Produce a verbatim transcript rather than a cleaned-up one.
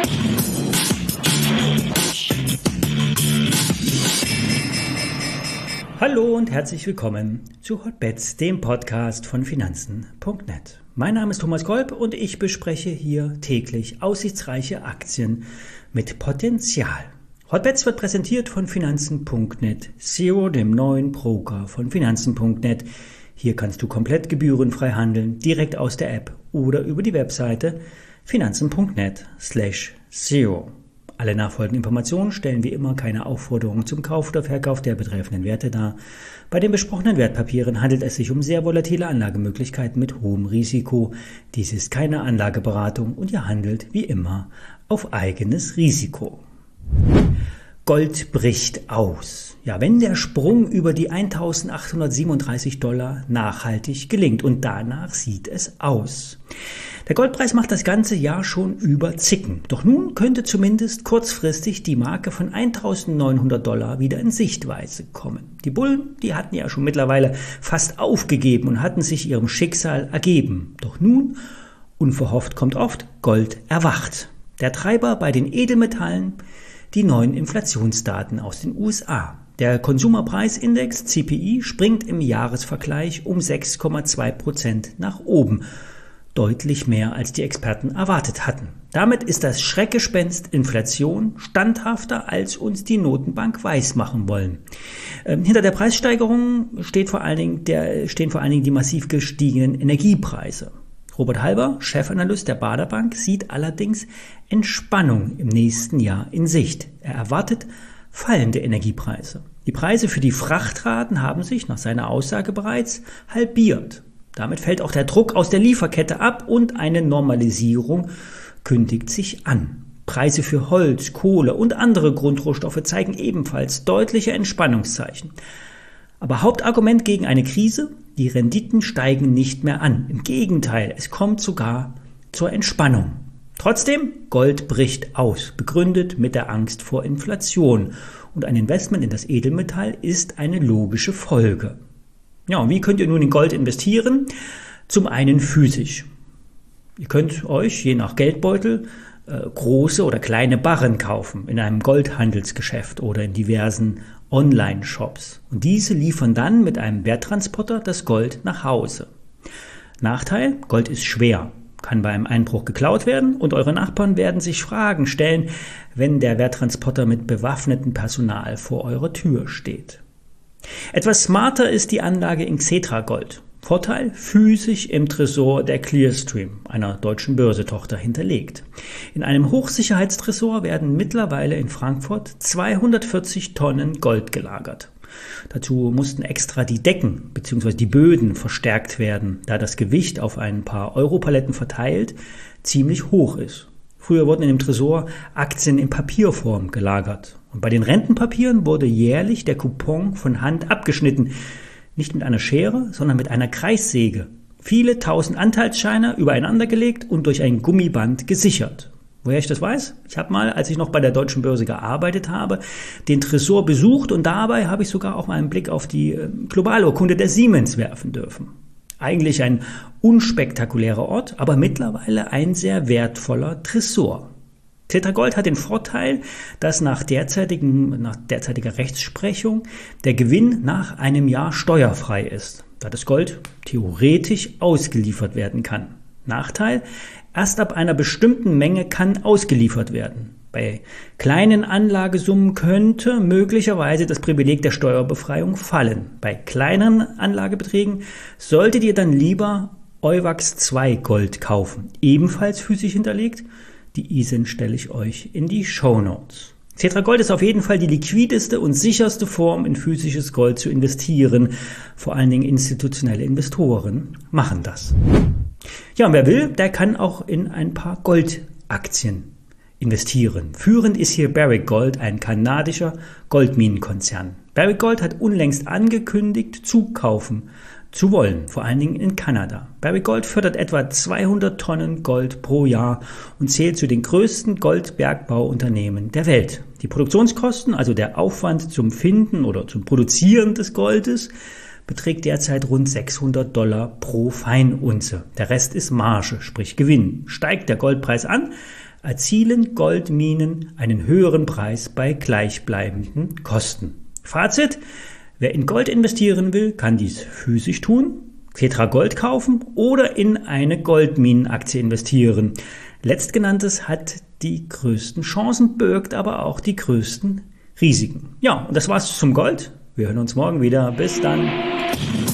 Hallo und herzlich willkommen zu Hotbets, dem Podcast von Finanzen punkt net. Mein Name ist Thomas Kolb und ich bespreche hier täglich aussichtsreiche Aktien mit Potenzial. Hotbets wird präsentiert von Finanzen punkt net, Zero, dem neuen Broker von Finanzen punkt net. Hier kannst du komplett gebührenfrei handeln, direkt aus der App oder über die Webseite finanzen punkt net slash zero. Alle nachfolgenden Informationen stellen wie immer keine Aufforderung zum Kauf oder Verkauf der betreffenden Werte dar. Bei den besprochenen Wertpapieren handelt es sich um sehr volatile Anlagemöglichkeiten mit hohem Risiko. Dies ist keine Anlageberatung und ihr handelt wie immer auf eigenes Risiko. Gold bricht aus. Ja, wenn der Sprung über die eintausendachthundertsiebenunddreißig Dollar nachhaltig gelingt, und danach sieht es aus. Der Goldpreis macht das ganze Jahr schon über Zicken. Doch nun könnte zumindest kurzfristig die Marke von eintausendneunhundert Dollar wieder in Sichtweise kommen. Die Bullen, die hatten ja schon mittlerweile fast aufgegeben und hatten sich ihrem Schicksal ergeben. Doch nun, unverhofft kommt oft, Gold erwacht. Der Treiber bei den Edelmetallen, die neuen Inflationsdaten aus den U S A. Der Konsumerpreisindex C P I springt im Jahresvergleich um sechs Komma zwei Prozent nach oben. Deutlich mehr als die Experten erwartet hatten. Damit ist das Schreckgespenst Inflation standhafter, als uns die Notenbank weismachen wollen. Ähm, hinter der Preissteigerung steht vor allen Dingen der, stehen vor allen Dingen die massiv gestiegenen Energiepreise. Robert Halber, Chefanalyst der Baader Bank, sieht allerdings Entspannung im nächsten Jahr in Sicht. Er erwartet fallende Energiepreise. Die Preise für die Frachtraten haben sich nach seiner Aussage bereits halbiert. Damit fällt auch der Druck aus der Lieferkette ab und eine Normalisierung kündigt sich an. Preise für Holz, Kohle und andere Grundrohstoffe zeigen ebenfalls deutliche Entspannungszeichen. Aber Hauptargument gegen eine Krise: die Renditen steigen nicht mehr an. Im Gegenteil, es kommt sogar zur Entspannung. Trotzdem, Gold bricht aus, begründet mit der Angst vor Inflation. Und ein Investment in das Edelmetall ist eine logische Folge. Ja, und wie könnt ihr nun in Gold investieren? Zum einen physisch. Ihr könnt euch je nach Geldbeutel äh, große oder kleine Barren kaufen in einem Goldhandelsgeschäft oder in diversen Online-Shops. Und diese liefern dann mit einem Werttransporter das Gold nach Hause. Nachteil: Gold ist schwer, kann bei einem Einbruch geklaut werden und eure Nachbarn werden sich Fragen stellen, wenn der Werttransporter mit bewaffnetem Personal vor eurer Tür steht. Etwas smarter ist die Anlage in Xetra Gold. Vorteil: physisch im Tresor der Clearstream, einer deutschen Börsetochter, hinterlegt. In einem Hochsicherheitstresor werden mittlerweile in Frankfurt zweihundertvierzig Tonnen Gold gelagert. Dazu mussten extra die Decken bzw. die Böden verstärkt werden, da das Gewicht auf ein paar Europaletten verteilt ziemlich hoch ist. Früher wurden in dem Tresor Aktien in Papierform gelagert. Und bei den Rentenpapieren wurde jährlich der Coupon von Hand abgeschnitten. Nicht mit einer Schere, sondern mit einer Kreissäge. Viele tausend Anteilsscheine übereinander gelegt und durch ein Gummiband gesichert. Woher ich das weiß? Ich habe mal, als ich noch bei der Deutschen Börse gearbeitet habe, den Tresor besucht und dabei habe ich sogar auch mal einen Blick auf die Globalurkunde der Siemens werfen dürfen. Eigentlich ein unspektakulärer Ort, aber mittlerweile ein sehr wertvoller Tresor. Xetra Gold hat den Vorteil, dass nach, derzeitigem, nach derzeitiger Rechtsprechung der Gewinn nach einem Jahr steuerfrei ist, da das Gold theoretisch ausgeliefert werden kann. Nachteil: erst ab einer bestimmten Menge kann ausgeliefert werden. Bei kleinen Anlagesummen könnte möglicherweise das Privileg der Steuerbefreiung fallen. Bei kleineren Anlagebeträgen solltet ihr dann lieber Euwax zwei Gold kaufen, ebenfalls physisch hinterlegt. Die I S I N stelle ich euch in die Shownotes. Xetra Gold ist auf jeden Fall die liquideste und sicherste Form, in physisches Gold zu investieren. Vor allen Dingen institutionelle Investoren machen das. Ja, und wer will, der kann auch in ein paar Goldaktien investieren. Führend ist hier Barrick Gold, ein kanadischer Goldminenkonzern. Barrick Gold hat unlängst angekündigt, zukaufen zu wollen, vor allen Dingen in Kanada. Barrick Gold fördert etwa zweihundert Tonnen Gold pro Jahr und zählt zu den größten Goldbergbauunternehmen der Welt. Die Produktionskosten, also der Aufwand zum Finden oder zum Produzieren des Goldes, beträgt derzeit rund sechshundert Dollar pro Feinunze. Der Rest ist Marge, sprich Gewinn. Steigt der Goldpreis an, erzielen Goldminen einen höheren Preis bei gleichbleibenden Kosten. Fazit: Wer in Gold investieren will, kann dies physisch tun, Xetra Gold kaufen oder in eine Goldminenaktie investieren. Letztgenanntes hat die größten Chancen, birgt aber auch die größten Risiken. Ja, und das war's zum Gold. Wir hören uns morgen wieder. Bis dann.